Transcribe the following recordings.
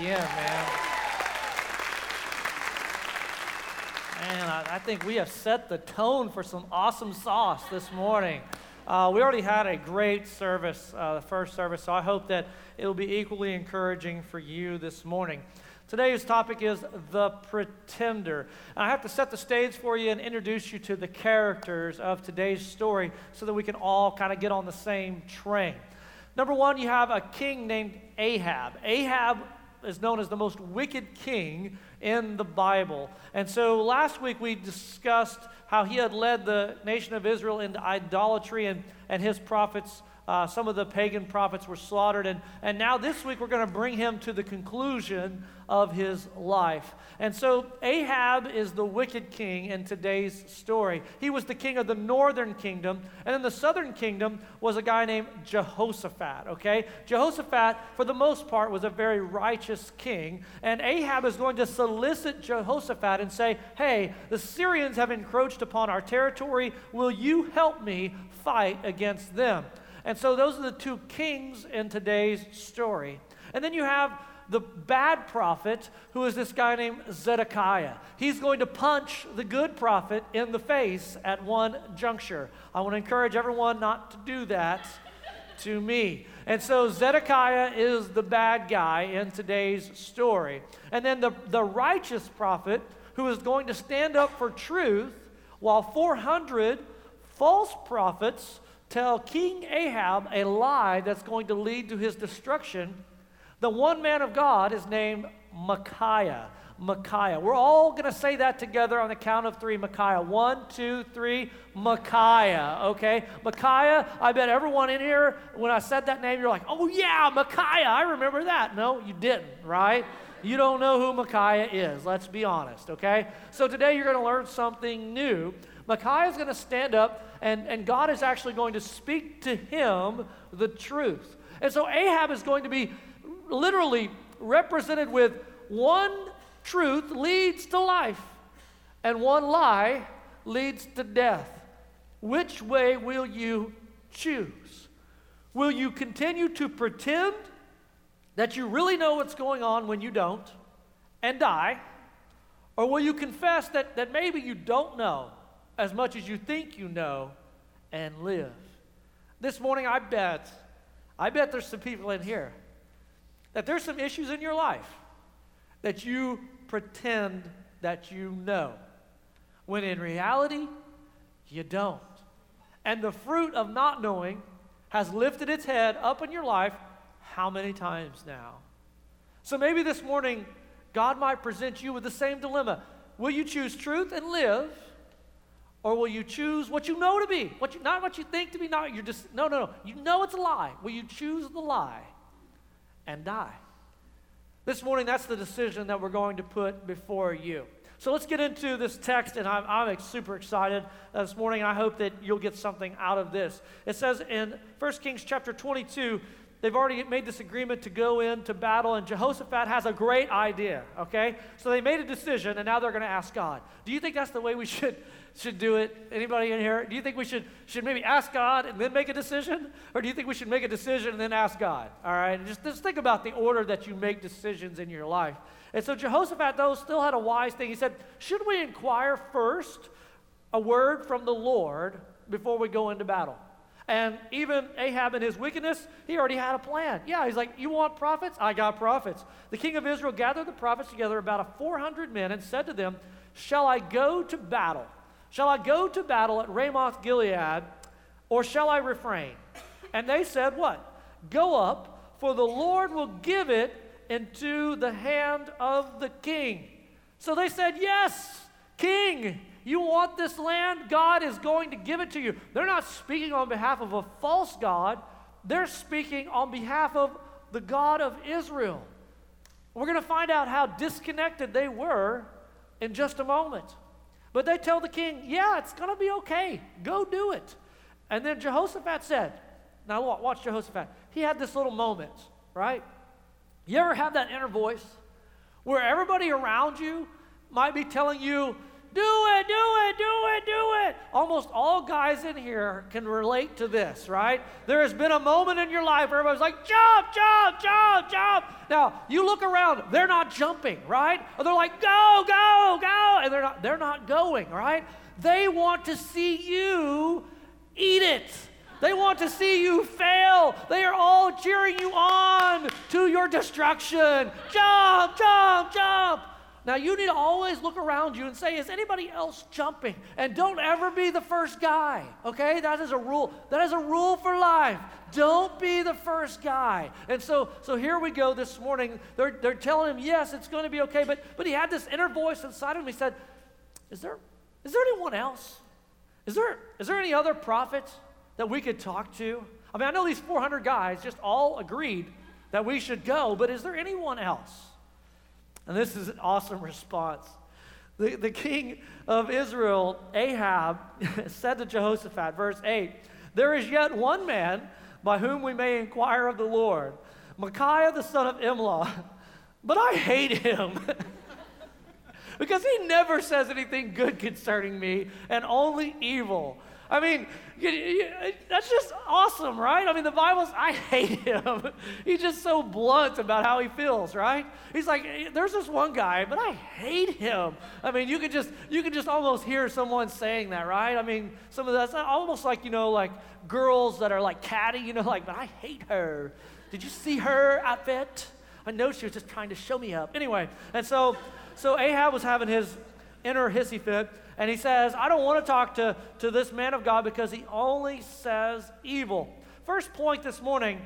again, man. Man, I think we have set the tone for some awesome sauce this morning. We already had a great service, the first service, so I hope that it will be equally encouraging for you this morning. Today's topic is The Pretender. And I have to set the stage for you and introduce you to the characters of today's story so that we can all kind of get on the same train. Number one, you have a king named Ahab. Ahab is known as the most wicked king in the Bible. And so last week we discussed how he had led the nation of Israel into idolatry, and his prophets, some of the pagan prophets, were slaughtered. And now this week we're going to bring him to the conclusion of his life. And so Ahab is the wicked king in today's story. He was the king of the northern kingdom, and in the southern kingdom was a guy named Jehoshaphat, okay? Jehoshaphat, for the most part, was a very righteous king, and Ahab is going to solicit Jehoshaphat and say, hey, the Syrians have encroached upon our territory. Will you help me fight against them? And so those are the two kings in today's story. And then you have the bad prophet, who is this guy named Zedekiah. He's going to punch the good prophet in the face at one juncture. I want to encourage everyone not to do that to me. And so Zedekiah is the bad guy in today's story. And then the righteous prophet, who is going to stand up for truth, while 400 false prophets tell King Ahab a lie that's going to lead to his destruction. The one man of God is named Micaiah. Micaiah. We're all going to say that together on the count of three. Micaiah. 1, 2, 3. Micaiah. Okay? Micaiah, I bet everyone in here, when I said that name, you're like, oh yeah, Micaiah, I remember that. No, you didn't, right? You don't know who Micaiah is. Let's be honest, okay? So today you're going to learn something new. Micaiah is going to stand up, and God is actually going to speak to him the truth. And so Ahab is going to be literally represented with one truth leads to life, and one lie leads to death. Which way will you choose? Will you continue to pretend that you really know what's going on when you don't and die? Or will you confess that maybe you don't know as much as you think you know and live? This morning, I bet there's some people in here that there's some issues in your life that you pretend that you know, when in reality, you don't. And the fruit of not knowing has lifted its head up in your life how many times now? So maybe this morning, God might present you with the same dilemma. Will you choose truth and live, or will you choose what you know to be? Not what you think to be, no, you know it's a lie. Will you choose the lie and die? This morning, that's the decision that we're going to put before you. So let's get into this text, and I'm super excited this morning. I hope that you'll get something out of this. It says in 1 Kings chapter 22, they've already made this agreement to go into battle, and Jehoshaphat has a great idea, okay? So they made a decision, and now they're going to ask God. Do you think that's the way we should do it? Anybody in here? Do you think we should maybe ask God and then make a decision? Or do you think we should make a decision and then ask God? All right? And just think about the order that you make decisions in your life. And so Jehoshaphat, though, still had a wise thing. He said, should we inquire first a word from the Lord before we go into battle? And even Ahab in his wickedness, he already had a plan. Yeah, he's like, you want prophets? I got prophets. The king of Israel gathered the prophets together, about 400 men, and said to them, shall I go to battle? Shall I go to battle at Ramoth Gilead, or shall I refrain? And they said, what? Go up, for the Lord will give it into the hand of the king. So they said, yes, king, you want this land? God is going to give it to you. They're not speaking on behalf of a false God. They're speaking on behalf of the God of Israel. We're going to find out how disconnected they were in just a moment. But they tell the king, yeah, it's going to be okay. Go do it. And then Jehoshaphat said, now watch Jehoshaphat. He had this little moment, right? You ever have that inner voice where everybody around you might be telling you, Do it, do it, do it, do it. Almost all guys in here can relate to this, right? There has been a moment in your life where everybody's like, jump, jump, jump, jump. Now, you look around, they're not jumping, right? Or they're like, go, go, go. And they're not going, right? They want to see you eat it. They want to see you fail. They are all cheering you on to your destruction. Jump, jump, jump. Now, you need to always look around you and say, is anybody else jumping? And don't ever be the first guy, okay? That is a rule. That is a rule for life. Don't be the first guy. And so here we go this morning. They're telling him, yes, it's going to be okay. But he had this inner voice inside of him. He said, is there anyone else? Is there any other prophets that we could talk to? I mean, I know these 400 guys just all agreed that we should go, but is there anyone else? And this is an awesome response. The king of Israel, Ahab, said to Jehoshaphat, verse 8, there is yet one man by whom we may inquire of the Lord, Micaiah the son of Imlah, but I hate him because he never says anything good concerning me and only evil. I mean, that's just awesome, right? I mean, the Bible's, I hate him. He's just so blunt about how he feels, right? He's like, there's this one guy, but I hate him. I mean, you could just almost hear someone saying that, right? I mean, some of that's almost like, like girls that are like catty, like, but I hate her. Did you see her outfit? I know she was just trying to show me up. Anyway, and so Ahab was having his inner hissy fit. And he says, I don't want to talk to this man of God because he only says evil. First point this morning,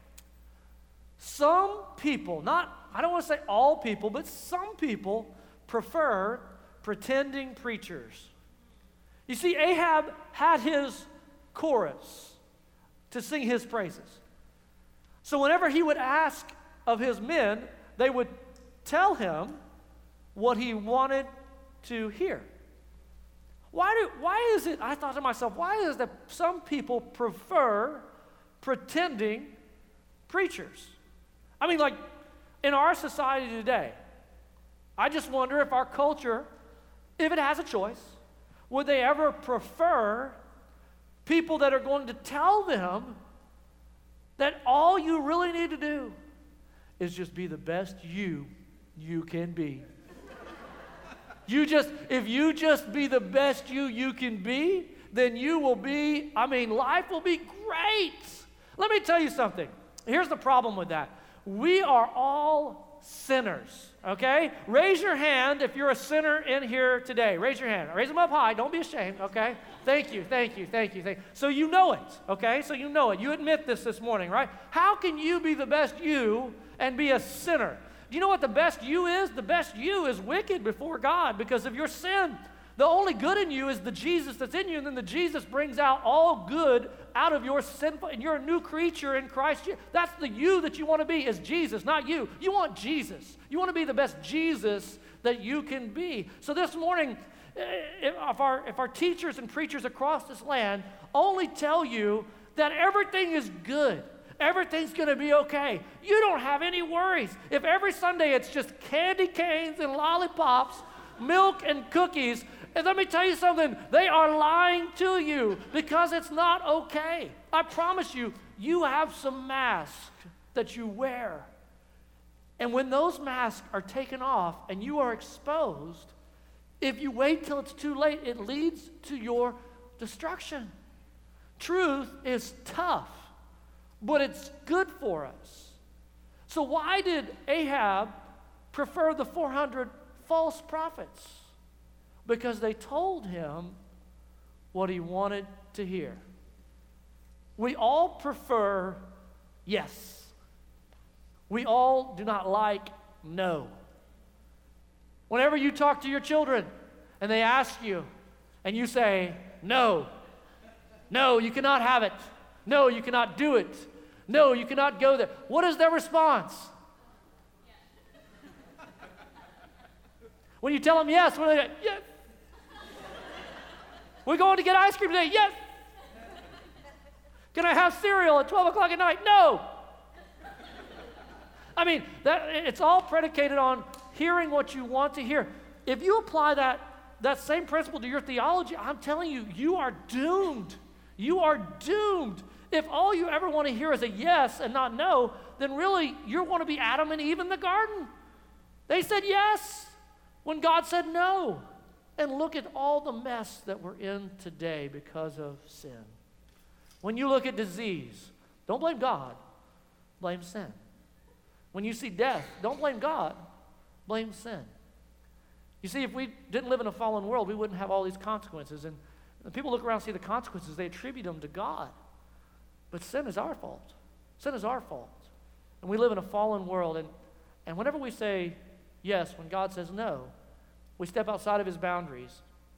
some people, I don't want to say all people, but some people prefer pretending preachers. You see, Ahab had his chorus to sing his praises. So whenever he would ask of his men, they would tell him what he wanted to hear. Why is it, I thought to myself, why is it that some people prefer pretending preachers? I mean, like, in our society today, I just wonder if our culture, if it has a choice, would they ever prefer people that are going to tell them that all you really need to do is just be the best you can be. If you just be the best you can be, then you will be, life will be great. Let me tell you something. Here's the problem with that. We are all sinners, okay? Raise your hand if you're a sinner in here today. Raise your hand. Raise them up high. Don't be ashamed, okay? Thank you. So you know it, okay? So you know it. You admit this morning, right? How can you be the best you and be a sinner? Do you know what the best you is? The best you is wicked before God because of your sin. The only good in you is the Jesus that's in you, and then the Jesus brings out all good out of your sinful, and you're a new creature in Christ. That's the you that you want to be, is Jesus, not you. You want Jesus. You want to be the best Jesus that you can be. So this morning, if our teachers and preachers across this land only tell you that everything is good, everything's going to be okay, you don't have any worries. If every Sunday it's just candy canes and lollipops, milk and cookies, and let me tell you something, they are lying to you because it's not okay. I promise you, you have some masks that you wear. And when those masks are taken off and you are exposed, if you wait till it's too late, it leads to your destruction. Truth is tough, but it's good for us. So why did Ahab prefer the 400 false prophets? Because they told him what he wanted to hear. We all prefer yes. We all do not like no. Whenever you talk to your children and they ask you and you say, no, you cannot have it. No, you cannot do it. No, you cannot go there. What is their response? When you tell them yes, what are they like? Yes. We're going to get ice cream today. Yes. Can I have cereal at 12 o'clock at night? No. It's all predicated on hearing what you want to hear. If you apply that that same principle to your theology, I'm telling you, you are doomed. You are doomed. If all you ever want to hear is a yes and not no, then really you want to be Adam and Eve in the garden. They said yes when God said no. And look at all the mess that we're in today because of sin. When you look at disease, don't blame God, blame sin. When you see death, don't blame God, blame sin. You see, if we didn't live in a fallen world, we wouldn't have all these consequences. And when people look around and see the consequences, they attribute them to God. But sin is our fault. Sin is our fault. And we live in a fallen world. And whenever we say yes when God says no, we step outside of his boundaries.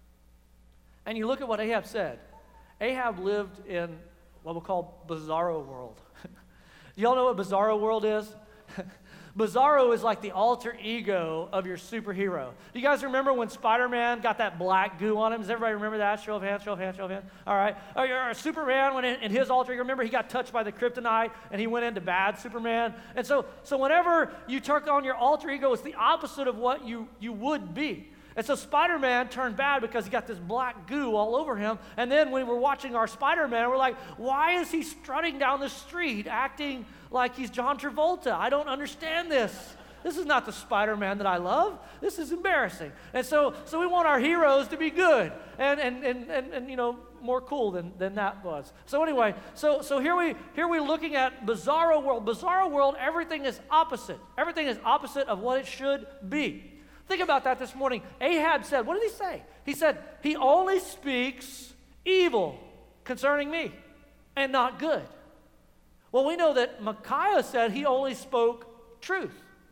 And you look at what Ahab said. Ahab lived in what we'll call bizarro world. Do y'all know what bizarro world is? Bizarro is like the alter ego of your superhero. Do you guys remember when Spider-Man got that black goo on him? Does everybody remember that? Show of hands, show of hands, show of hands. All right. Or Superman, when in his alter ego, remember he got touched by the kryptonite and he went into bad Superman? And so whenever you turn on your alter ego, it's the opposite of what you would be. And so Spider-Man turned bad because he got this black goo all over him. And then when we're watching our Spider-Man, we're like, why is he strutting down the street acting like he's John Travolta? I don't understand this. This is not the Spider-Man that I love. This is embarrassing. And so we want our heroes to be good and you know, more cool than that was. So anyway, so here we're looking at bizarro world. Bizarro world, everything is opposite. Everything is opposite of what it should be. Think about that this morning. Ahab said, what did he say? He said, he only speaks evil concerning me and not good. Well, we know that Micaiah said he only spoke truth.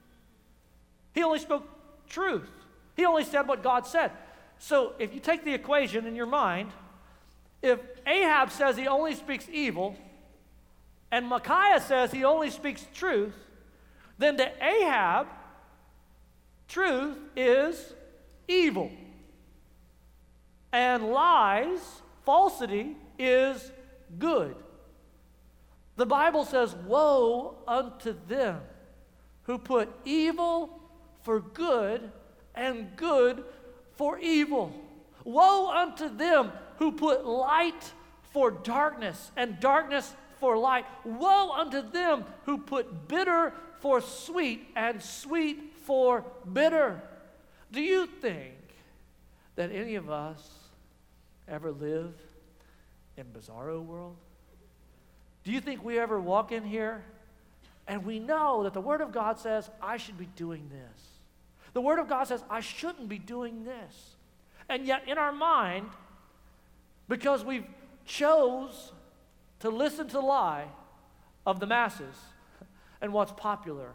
He only spoke truth. He only said what God said. So if you take the equation in your mind, if Ahab says he only speaks evil and Micaiah says he only speaks truth, then to Ahab, truth is evil. And lies, falsity, is good. The Bible says, woe unto them who put evil for good and good for evil. Woe unto them who put light for darkness and darkness for light. Woe unto them who put bitter for sweet and sweet for bitter. Do you think that any of us ever live in bizarro world? Do you think we ever walk in here and we know that the Word of God says, I should be doing this? The Word of God says, I shouldn't be doing this. And yet in our mind, because we've chose to listen to the lie of the masses and what's popular,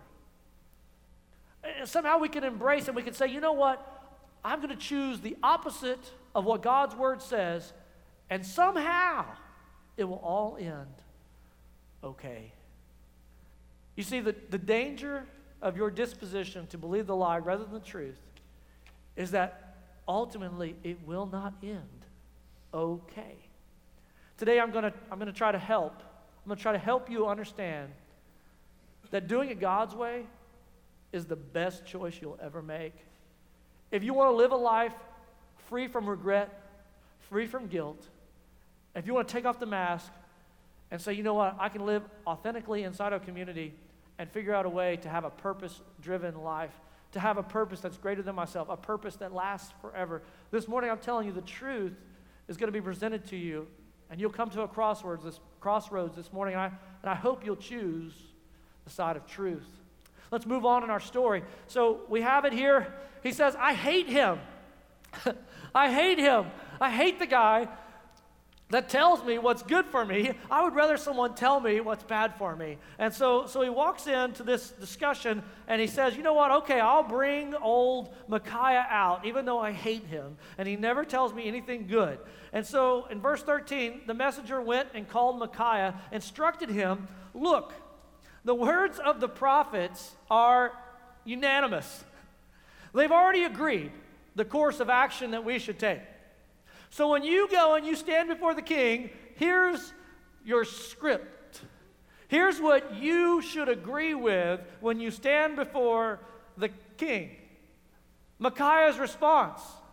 somehow we can embrace and we can say, you know what? I'm going to choose the opposite of what God's Word says, and somehow it will all end okay. You see, the danger of your disposition to believe the lie rather than the truth is that ultimately it will not end okay. Today I'm going to try to help. I'm going to try to help you understand that doing it God's way is the best choice you'll ever make. If you want to live a life free from regret, free from guilt, if you want to take off the mask and say, you know what, I can live authentically inside our community and figure out a way to have a purpose-driven life, to have a purpose that's greater than myself, a purpose that lasts forever. This morning I'm telling you the truth is going to be presented to you, and you'll come to a crossroads this morning, and I hope you'll choose the side of truth. Let's move on in our story. So we have it here. He says, I hate him. I hate him. I hate the guy that tells me what's good for me. I would rather someone tell me what's bad for me. And so he walks into this discussion and he says, you know what, okay, I'll bring old Micaiah out, even though I hate him. And he never tells me anything good. And so in verse 13, the messenger went and called Micaiah, instructed him, look, the words of the prophets are unanimous. They've already agreed the course of action that we should take. So when you go and you stand before the king, here's your script. Here's what you should agree with when you stand before the king. Micaiah's response.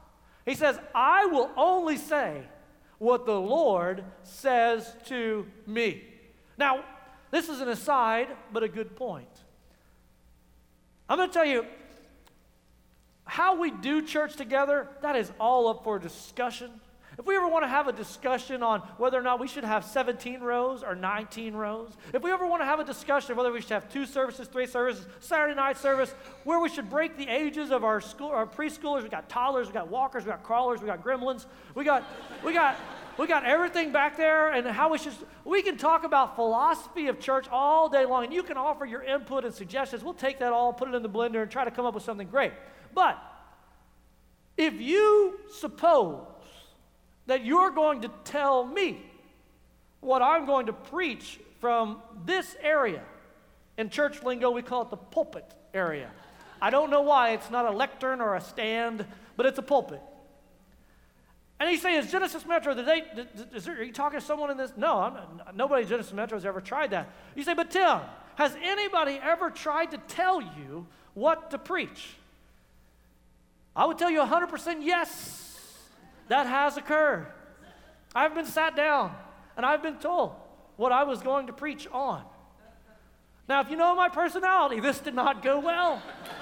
He says, I will only say what the Lord says to me. Now, this is an aside, but a good point. I'm going to tell you, how we do church together, that is all up for discussion. If we ever want to have a discussion on whether or not we should have 17 rows or 19 rows, if we ever want to have a discussion of whether we should have 2 services, 3 services, Saturday night service, where we should break the ages of our preschoolers, we got toddlers, we got walkers, we got crawlers, we got gremlins, we got everything back there, and how we can talk about philosophy of church all day long, and you can offer your input and suggestions. We'll take that all, put it in the blender, and try to come up with something great. But if you suppose that you're going to tell me what I'm going to preach from this area, in church lingo we call it the pulpit area. I don't know why it's not a lectern or a stand, but it's a pulpit. And he's saying, is Genesis Metro, are you talking to someone in this? No, nobody at Genesis Metro has ever tried that. You say, but Tim, has anybody ever tried to tell you what to preach? I would tell you 100% yes, that has occurred. I've been sat down and I've been told what I was going to preach on. Now, if you know my personality, this did not go well.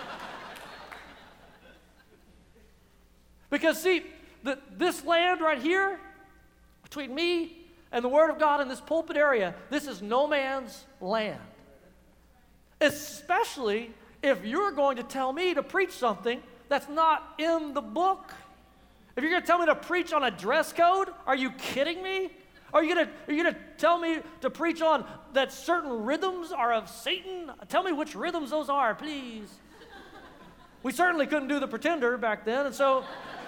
Because see, this land right here, between me and the Word of God in this pulpit area, this is no man's land. Especially if you're going to tell me to preach something that's not in the book. If you're going to tell me to preach on a dress code, are you kidding me? Are you going to tell me to preach on that certain rhythms are of Satan? Tell me which rhythms those are, please. We certainly couldn't do the Pretender back then, and so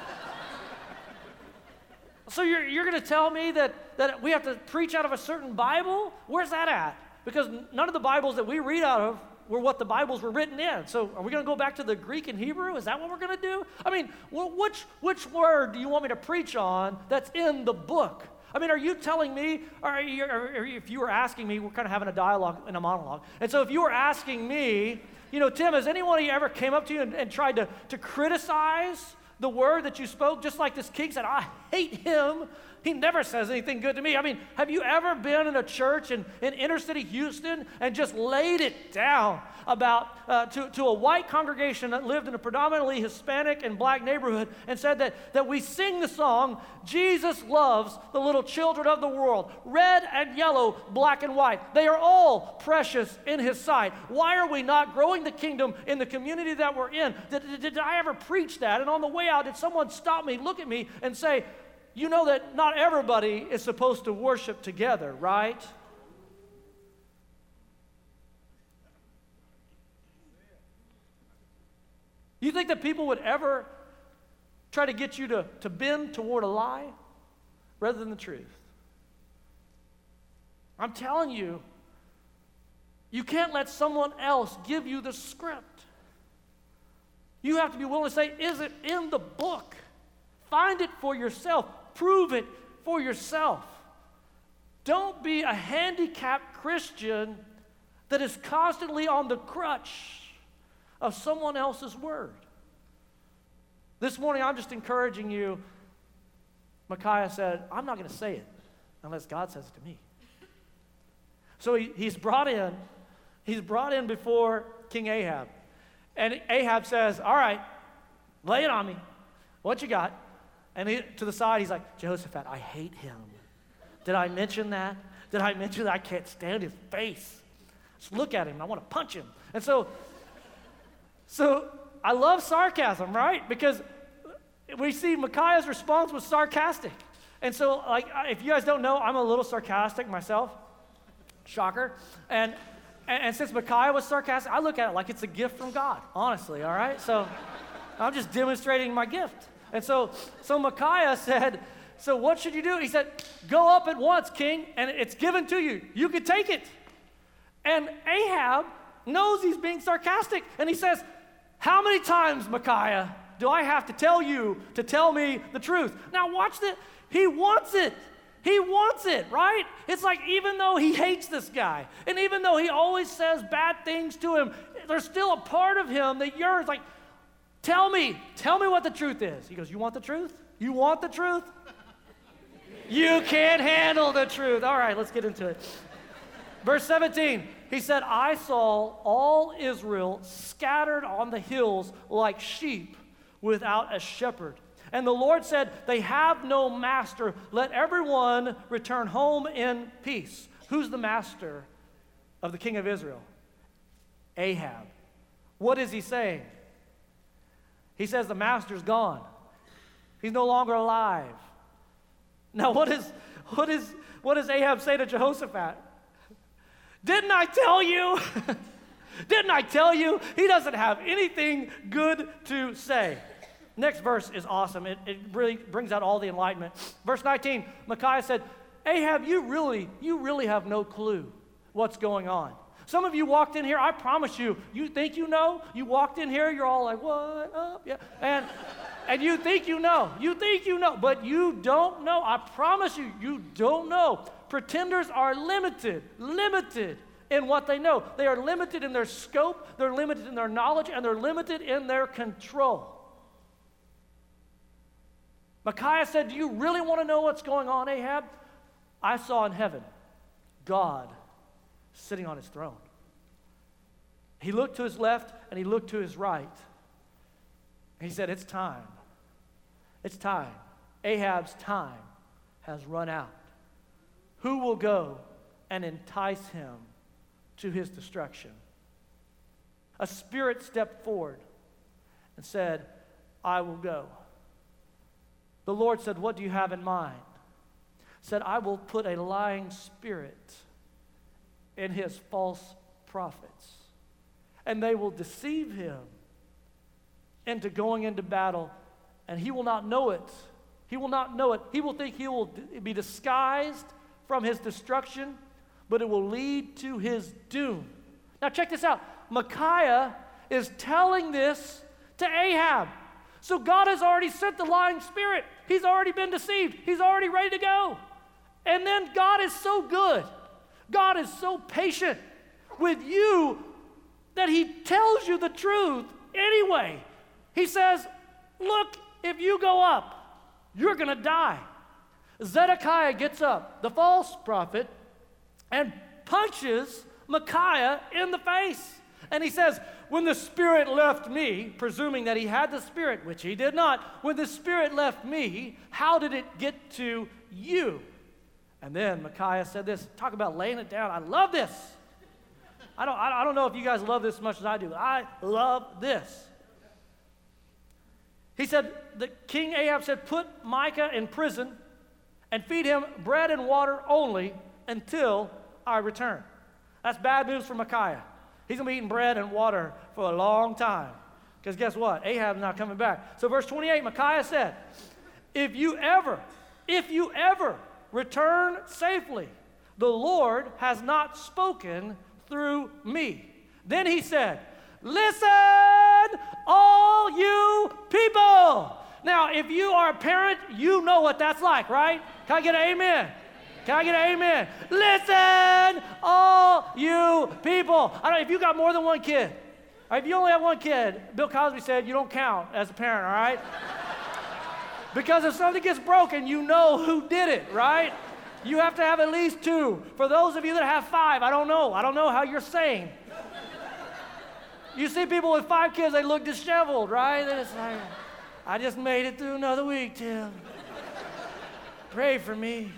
you're going to tell me that we have to preach out of a certain Bible? Where's that at? Because none of the Bibles that we read out of were what the Bibles were written in. So are we going to go back to the Greek and Hebrew? Is that what we're going to do? I mean, which word do you want me to preach on that's in the book? I mean, are you telling me, or if you were asking me, we're kind of having a dialogue and a monologue. And so if you were asking me, Tim, has anybody ever came up to you and tried to criticize the word that you spoke, just like this king said, I hate him. He never says anything good to me. I mean, have you ever been in a church in inner city Houston and just laid it down about to a white congregation that lived in a predominantly Hispanic and black neighborhood and said that we sing the song, Jesus loves the little children of the world, red and yellow, black and white. They are all precious in his sight. Why are we not growing the kingdom in the community that we're in? Did I ever preach that? And on the way out, did someone stop me, look at me, and say, you know that not everybody is supposed to worship together, right? You think that people would ever try to get you to bend toward a lie rather than the truth? I'm telling you, you can't let someone else give you the script. You have to be willing to say, is it in the book? Find it for yourself. Prove it for yourself. Don't be a handicapped Christian that is constantly on the crutch of someone else's word. This morning, I'm just encouraging you. Micaiah said, I'm not going to say it unless God says it to me. So he's brought in before King Ahab. And Ahab says, all right, lay it on me. What you got? And to the side, he's like, Jehoshaphat, I hate him. Did I mention that? Did I mention that? I can't stand his face. Just look at him, and I want to punch him. And so I love sarcasm, right? Because we see Micaiah's response was sarcastic. And so, if you guys don't know, I'm a little sarcastic myself. Shocker. And since Micaiah was sarcastic, I look at it like it's a gift from God, honestly, all right? So I'm just demonstrating my gift. And so Micaiah said, so what should you do? He said, go up at once, king, and it's given to you. You can take it. And Ahab knows he's being sarcastic, and he says, how many times, Micaiah, do I have to tell you to tell me the truth? Now watch this. He wants it. He wants it, right? It's like even though he hates this guy, and even though he always says bad things to him, there's still a part of him that yearns like, tell me what the truth is. He goes, you want the truth? You want the truth? You can't handle the truth. All right, let's get into it. Verse 17, he said, I saw all Israel scattered on the hills like sheep without a shepherd. And the Lord said, they have no master. Let everyone return home in peace. Who's the master of the king of Israel? Ahab. What is he saying? He says the master's gone. He's no longer alive. Now, what does Ahab say to Jehoshaphat? Didn't I tell you? Didn't I tell you? He doesn't have anything good to say. Next verse is awesome. It really brings out all the enlightenment. Verse 19, Micaiah said, Ahab, you really have no clue what's going on. Some of you walked in here, I promise you, you think you know? You walked in here, you're all like, what up? Yeah. And you think you know. You think you know, but you don't know. I promise you, you don't know. Pretenders are limited in what they know. They are limited in their scope, they're limited in their knowledge, and they're limited in their control. Micaiah said, do you really want to know what's going on, Ahab? I saw in heaven God sitting on his throne. He looked to his left and he looked to his right. He said, it's time. It's time. Ahab's time has run out. Who will go and entice him to his destruction? A spirit stepped forward and said, I will go. The Lord said, what do you have in mind? Said, I will put a lying spirit in his false prophets, and they will deceive him into going into battle, and he will not know it. He will not know it. He will think he will be disguised from his destruction, but it will lead to his doom. Now check this out. Micaiah is telling this to Ahab. So God has already sent the lying spirit. He's already been deceived. He's already ready to go. And then God is so good. God is so patient with you that he tells you the truth anyway. He says, look, if you go up, you're going to die. Zedekiah gets up, the false prophet, and punches Micaiah in the face. And he says, when the Spirit left me, presuming that he had the Spirit, which he did not, when the Spirit left me, how did it get to you? And then Micaiah said this, talk about laying it down. I love this. I don't know if you guys love this as much as I do. I love this. He said, the King Ahab said, put Micah in prison and feed him bread and water only until I return. That's bad news for Micaiah. He's going to be eating bread and water for a long time. Because guess what? Ahab's not coming back. So verse 28, Micaiah said, if you ever return safely, the Lord has not spoken through me. Then he said, listen, all you people. Now, if you are a parent, you know what that's like, right? Can I get an amen? Can I get an amen? Listen, all you people. I don't know if you got more than one kid. If you only have one kid, Bill Cosby said you don't count as a parent, all right? Because if something gets broken, you know who did it, right? You have to have at least two. For those of you that have 5, I don't know how you're sane. You see people with 5 kids, they look disheveled, right? They're just like, I just made it through another week, Tim. Pray for me.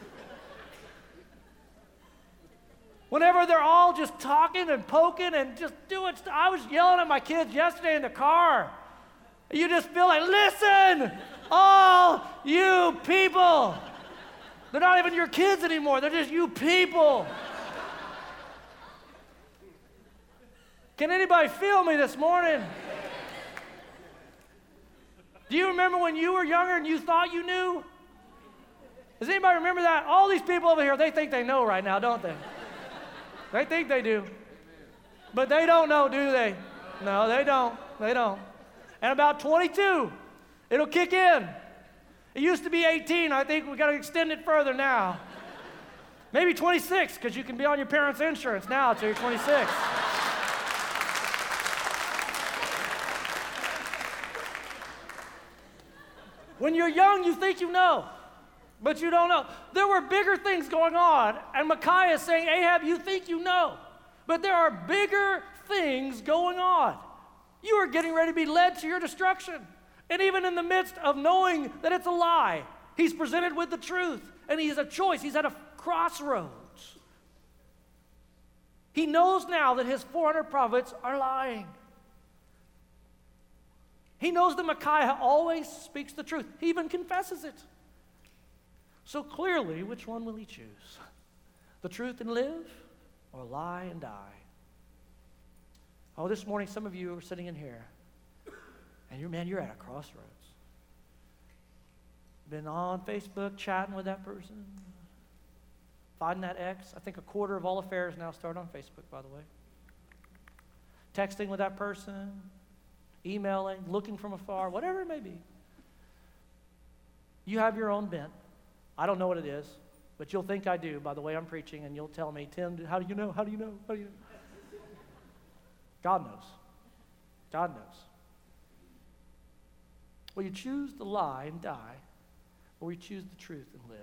Whenever they're all just talking and poking and just doing stuff. I was yelling at my kids yesterday in the car. You just feel like, listen, all you people. They're not even your kids anymore. They're just you people. Can anybody feel me this morning? Do you remember when you were younger and you thought you knew? Does anybody remember that? All these people over here, they think they know right now, don't they? They think they do. But they don't know, do they? No, they don't. They don't. And about 22, it'll kick in. It used to be 18. I think we've got to extend it further now. Maybe 26, because you can be on your parents' insurance now until you're 26. When you're young, you think you know, but you don't know. There were bigger things going on, and Micaiah is saying, Ahab, you think you know, but there are bigger things going on. You are getting ready to be led to your destruction. And even in the midst of knowing that it's a lie, he's presented with the truth, and he has a choice. He's at a crossroads. He knows now that his 400 prophets are lying. He knows that Micaiah always speaks the truth. He even confesses it. So clearly, which one will he choose? The truth and live, or lie and die? Oh, this morning, some of you are sitting in here, and you're at a crossroads. Been on Facebook chatting with that person, finding that ex. I think a quarter of all affairs now start on Facebook, by the way. Texting with that person, emailing, looking from afar, whatever it may be. You have your own bent. I don't know what it is, but you'll think I do by the way I'm preaching, and you'll tell me, Tim, how do you know? How do you know? How do you know? God knows. God knows. Will you choose to lie and die, or will you choose the truth and live?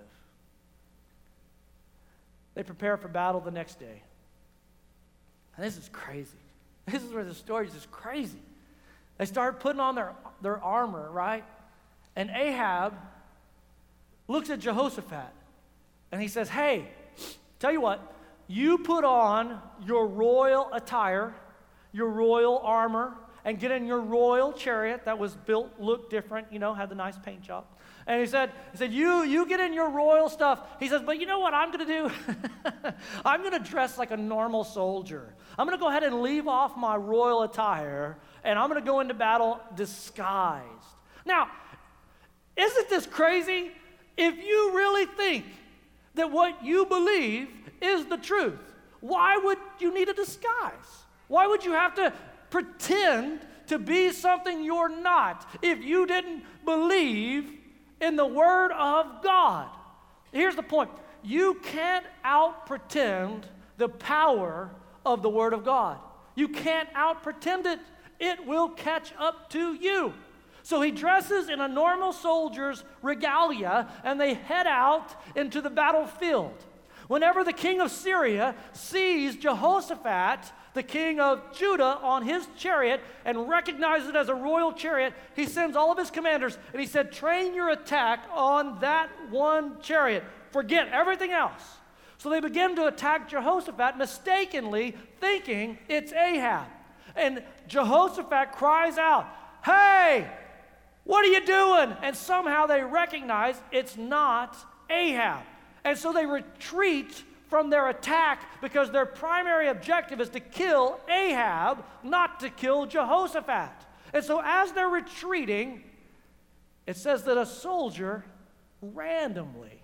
They prepare for battle the next day. And this is crazy. This is where the story is just crazy. They start putting on their armor, right? And Ahab looks at Jehoshaphat, and he says, hey, tell you what, you put on your royal attire, your royal armor, and get in your royal chariot that was built, looked different, had the nice paint job. And he said, you get in your royal stuff. He says, but you know what I'm going to do? I'm going to dress like a normal soldier. I'm going to go ahead and leave off my royal attire, and I'm going to go into battle disguised. Now, isn't this crazy? If you really think that what you believe is the truth, why would you need a disguise? Why would you have to pretend to be something you're not if you didn't believe in the Word of God? Here's the point. You can't out-pretend the power of the Word of God. You can't out-pretend it. It will catch up to you. So he dresses in a normal soldier's regalia, and they head out into the battlefield. Whenever the king of Syria sees Jehoshaphat, the king of Judah, on his chariot and recognizes it as a royal chariot, he sends all of his commanders, and he said, train your attack on that one chariot. Forget everything else. So they begin to attack Jehoshaphat, mistakenly thinking it's Ahab. And Jehoshaphat cries out, hey, what are you doing? And somehow they recognize it's not Ahab. And so they retreat from their attack because their primary objective is to kill Ahab, not to kill Jehoshaphat. And so as they're retreating, it says that a soldier randomly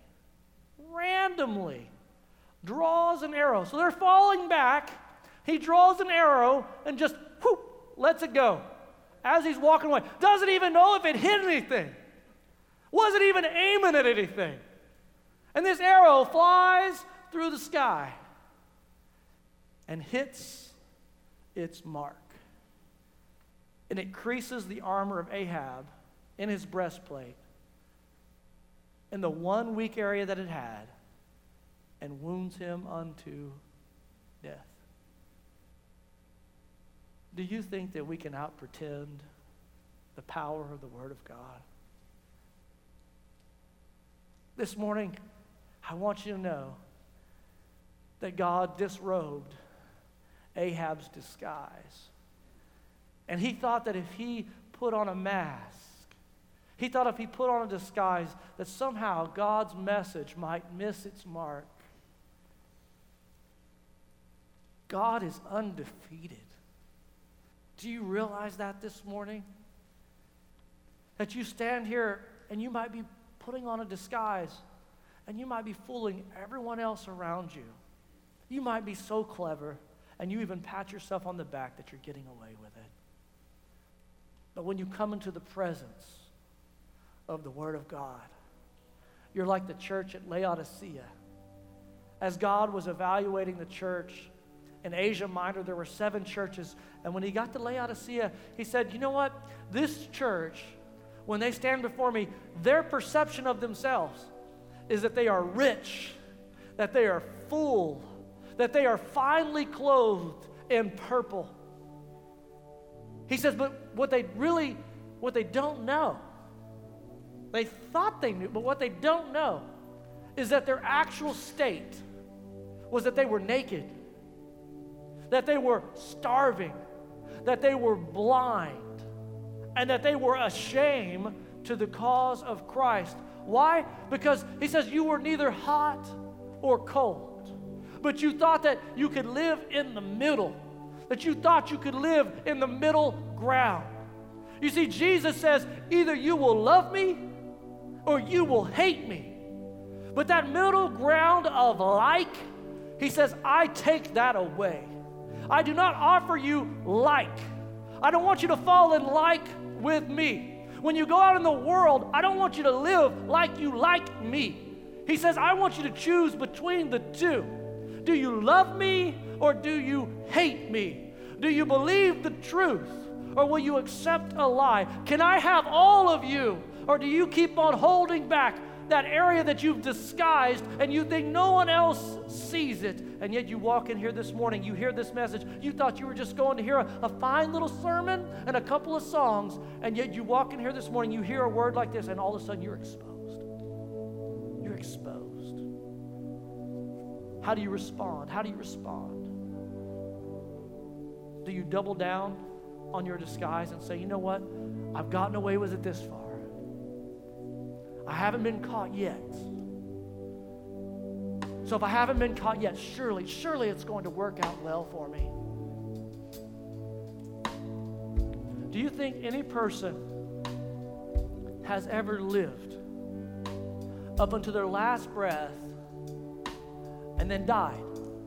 draws an arrow. So they're falling back. He draws an arrow and just whoop, lets it go. As he's walking away, doesn't even know if it hit anything. Wasn't even aiming at anything. And this arrow flies through the sky and hits its mark. And it creases the armor of Ahab in his breastplate, in the one weak area that it had, and wounds him unto death. Do you think that we can out-pretend the power of the Word of God? This morning, I want you to know that God disrobed Ahab's disguise. And he thought that if he put on a mask, he thought if he put on a disguise, that somehow God's message might miss its mark. God is undefeated. Do you realize that this morning? That you stand here and you might be putting on a disguise and you might be fooling everyone else around you. You might be so clever and you even pat yourself on the back that you're getting away with it. But when you come into the presence of the Word of God, you're like the church at Laodicea. As God was evaluating the church in Asia Minor, there were 7 churches. And when he got to Laodicea, he said, you know what? This church when they stand before me, their perception of themselves is that they are rich, that they are full, that they are finely clothed in purple. He says, but what they don't know, they thought they knew, but what they don't know is that their actual state was that they were naked, that they were starving, that they were blind, and that they were ashamed to the cause of Christ. Why? Because he says you were neither hot or cold, but you thought that you could live in the middle, that you thought you could live in the middle ground. You see, Jesus says either you will love me or you will hate me. But that middle ground of like, he says, I take that away. I do not offer you like. I don't want you to fall in like with me. When you go out in the world, I don't want you to live like you like me. He says, I want you to choose between the two. Do you love me or do you hate me? Do you believe the truth or will you accept a lie? Can I have all of you or do you keep on holding back that area that you've disguised and you think no one else sees it, and yet you walk in here this morning, you hear this message, you thought you were just going to hear a fine little sermon and a couple of songs, and yet you walk in here this morning, you hear a word like this, and all of a sudden you're exposed. You're exposed. How do you respond? How do you respond? Do you double down on your disguise and say, you know what, I've gotten away with it this far. I haven't been caught yet. So if I haven't been caught yet, surely it's going to work out well for me. Do you think any person has ever lived up until their last breath and then died?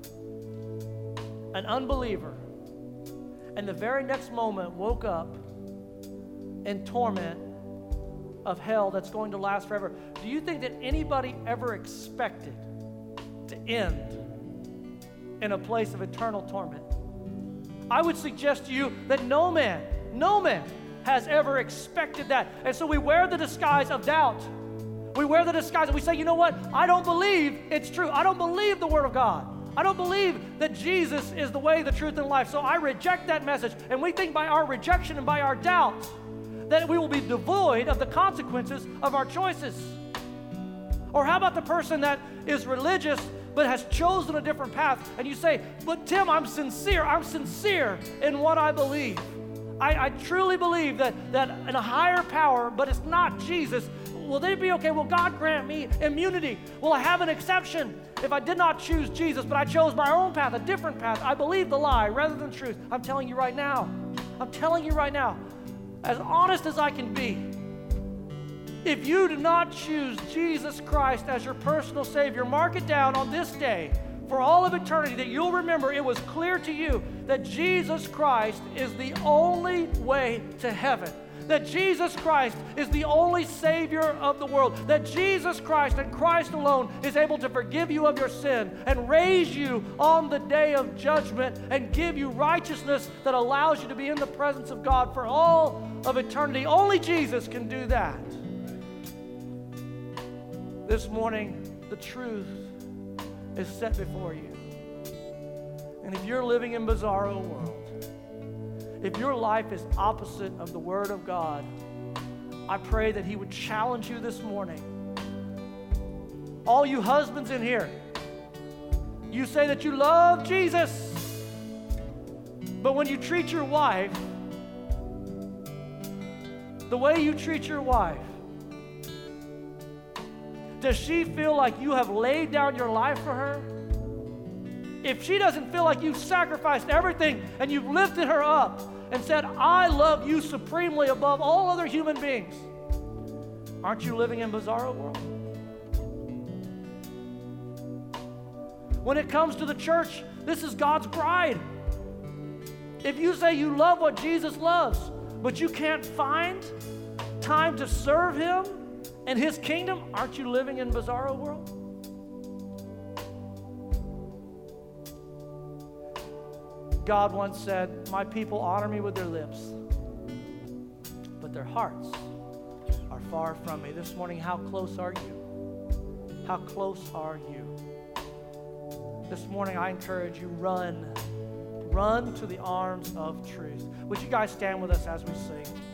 An unbeliever, and the very next moment woke up in torment of hell that's going to last forever. Do you think that anybody ever expected to end in a place of eternal torment? I would suggest to you that no man has ever expected that. And so we wear the disguise of doubt. We wear the disguise and we say, you know what? I don't believe it's true. I don't believe the Word of God. I don't believe that Jesus is the way, the truth, and life. So I reject that message. And we think by our rejection and by our doubt that we will be devoid of the consequences of our choices. Or how about the person that is religious but has chosen a different path, and you say, but Tim, I'm sincere in what I believe. I truly believe that in a higher power, but it's not Jesus. Will they be okay? Will God grant me immunity? Will I have an exception if I did not choose Jesus, but I chose my own path, a different path? I believe the lie rather than truth. I'm telling you right now, as honest as I can be, if you do not choose Jesus Christ as your personal Savior, mark it down on this day for all of eternity that you'll remember it was clear to you that Jesus Christ is the only way to heaven, that Jesus Christ is the only Savior of the world, that Jesus Christ and Christ alone is able to forgive you of your sin and raise you on the day of judgment and give you righteousness that allows you to be in the presence of God for all of eternity. Only Jesus can do that. This morning, the truth is set before you. And if you're living in bizarro world, if your life is opposite of the Word of God, I pray that He would challenge you this morning. All you husbands in here, you say that you love Jesus, but when you treat your wife, the way you treat your wife, does she feel like you have laid down your life for her? If she doesn't feel like you've sacrificed everything and you've lifted her up and said, I love you supremely above all other human beings, aren't you living in bizarro world? When it comes to the church, this is God's bride. If you say you love what Jesus loves, but you can't find time to serve Him and His kingdom, aren't you living in bizarro world? God once said, my people honor me with their lips, but their hearts are far from me. This morning, how close are you? How close are you? This morning, I encourage you, run. Run to the arms of truth. Would you guys stand with us as we sing?